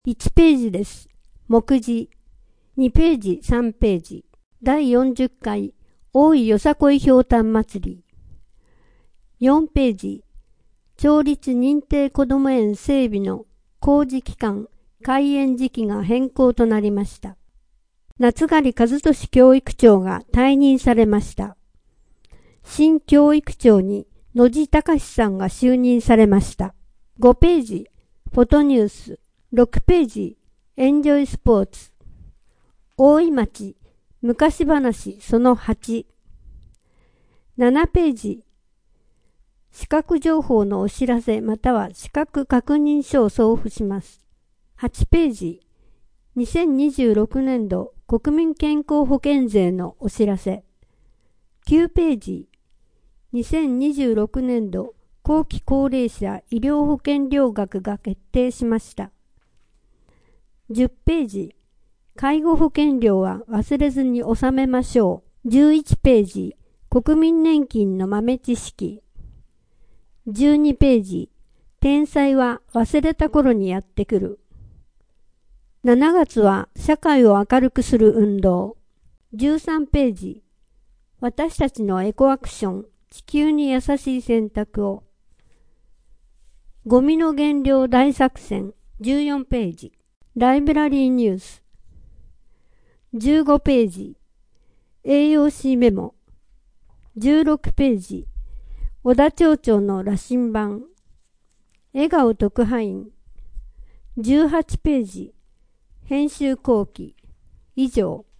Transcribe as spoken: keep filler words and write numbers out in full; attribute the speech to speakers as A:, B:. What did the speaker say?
A: いちページです。目次。にページ、さんページ。だいよんじゅっかい大井よさこいひょうたん祭り。よんページ。町立認定こども園整備の工事期間、開園時期が変更となりました。夏狩和俊教育長が退任されました。新教育長に野地隆さんが就任されました。ごページ、フォトニュース。ろくページ、エンジョイスポーツ。大井町、昔話そのはち。ななページ、資格情報のお知らせまたは資格確認書を送付します。はちページ、にせんにじゅうろくねんど国民健康保険税のお知らせ。きゅうページ、にせんにじゅうろくねんど後期高齢者医療保険料額が決定しました。じゅっページ、介護保険料は忘れずに納めましょう。じゅういちページ、国民年金の豆知識。じゅうにページ、天才は忘れた頃にやってくる。しちがつは社会を明るくする運動。じゅうさんページ、私たちのエコアクション、地球に優しい選択を。ゴミの減量大作戦。じゅうよんページ、ライブラリーニュース。じゅうごページ、エーオーシー メモ。じゅうろくページ、小田町長の羅針盤。笑顔特派員。じゅうはちページ、編集後期。以上。